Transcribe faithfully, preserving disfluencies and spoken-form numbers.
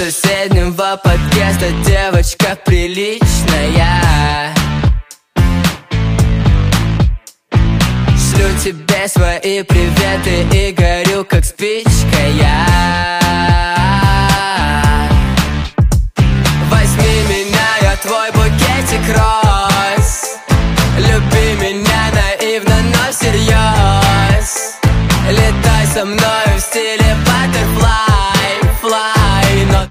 соседнего подъезда девочка приличная. Шлю тебе свои приветы и горю как спичка я. Возьми меня, я твой букетик роз. Люби меня наивно, но всерьез. Летай со мной